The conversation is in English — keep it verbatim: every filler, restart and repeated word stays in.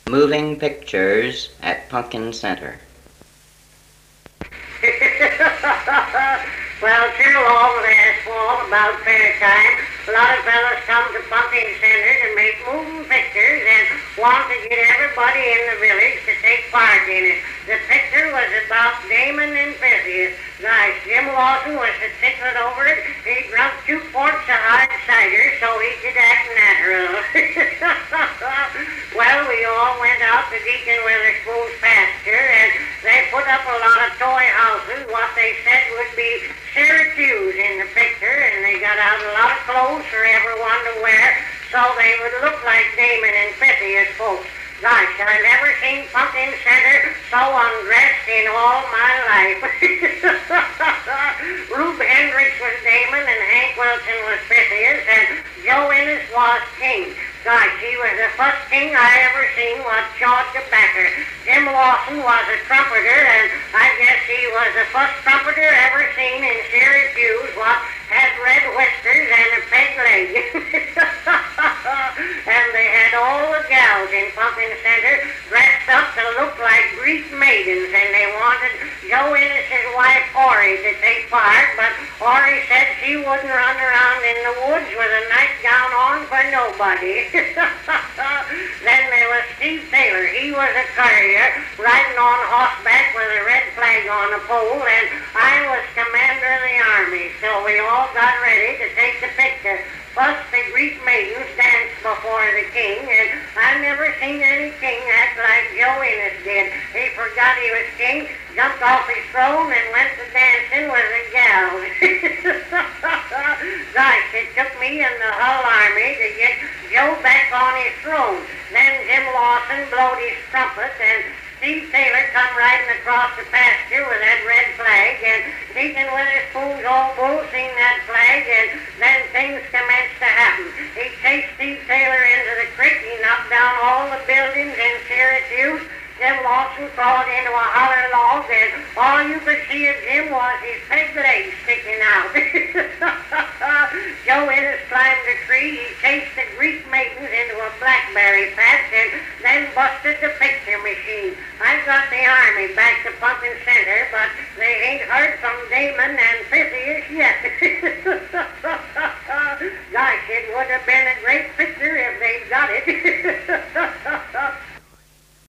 Moving pictures at Pumpkin Center. Well, too long last fall, about fair time, a lot of fellas come to Pumpkin Center to make moving pictures and want to get everybody in the village to take part in it. The picture was about Damon and Theseus. Nice. Jim Lawson was the ticklet over it. He drunk two quarts of hard cider, so he could act natural. Well, we all went out to Deacon Witherspoon's pasture, and they put up a lot of toy houses, what they said would be Syracuse in the picture, and they got out a lot of clothes for everyone to wear, so they would look like Damon and Theseus folks. Gosh, I never seen Pumpkin Center so undressed in all my life. Rube Hendricks was Damon, and Hank Wilson was Theseus, and Joe Ennis was King. Gosh, he was the first king I ever seen what chawed tobacco. Jim Lawson was a trumpeter, and I guess he was the first trumpeter ever seen in Syracuse what had red whiskers and a peg leg. And they had all the gals in Pumpkin Center dressed up to look like Greek maidens, and they wanted Joe Ennis's wife Ori to take part, but Ori said she wouldn't run around in the woods with a nightgown on for nobody. Then there was Steve Taylor. He was a courier riding on horseback with a red flag on a pole, and I was commander of the army, so we all got ready to take the picture. First, the Greek maidens danced before the king, and I never seen any king act like Joe Ennis did. He forgot he was king, jumped off his throne, and went to dancing with the gals. Gosh, it took me and the whole army to get Joe back on his throne. Then Jim Lawson blowed his trumpet, and Steve Taylor come riding across the pasture with that red flag, and Deacon Witherspoon's old bull seen that flag, and then things commenced to happen. He chased Steve Taylor into the creek. He knocked down all the buildings in Syracuse. Jim Lawson crawled into a holler log, and all you could see of Jim was his peg legs sticking out. Joe Ennis climbed a tree. He chased the Greek maidens into a blackberry patch, and then busted the picture machine. I got the army back to Pumpkin Center, but they ain't heard from Damon and Theseus yet.